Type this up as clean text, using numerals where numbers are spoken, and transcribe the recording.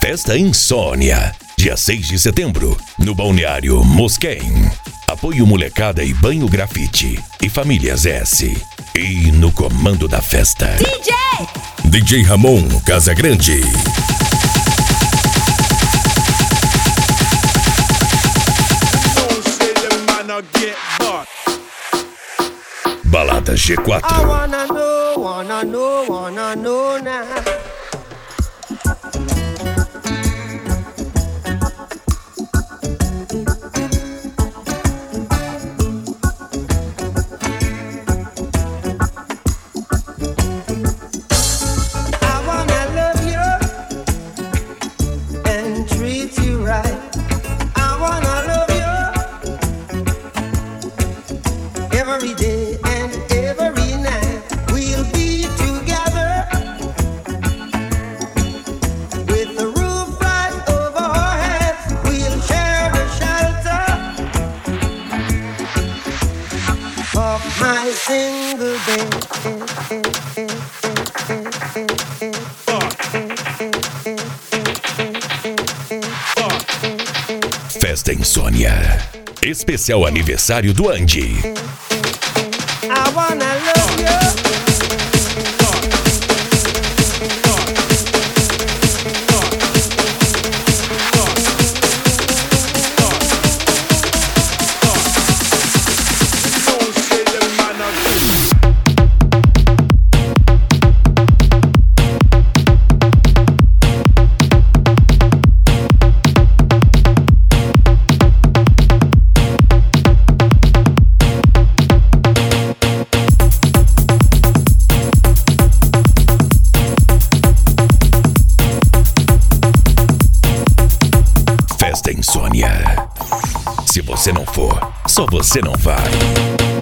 Festa Insônia, dia 6 de setembro, no Balneário Mosquém. Apoio Molecada e Banho Grafite e Famílias S. E no comando da festa, DJ Ramon Casagrande. Balada G4. I wanna know now. Every day and every night we'll be together with the roof right over our heads. We'll share the shelter of my single bed. Festa Insônia. Especial aniversário do Andy. I wanna love you. Festa Insônia. Se você não for, só você não vai.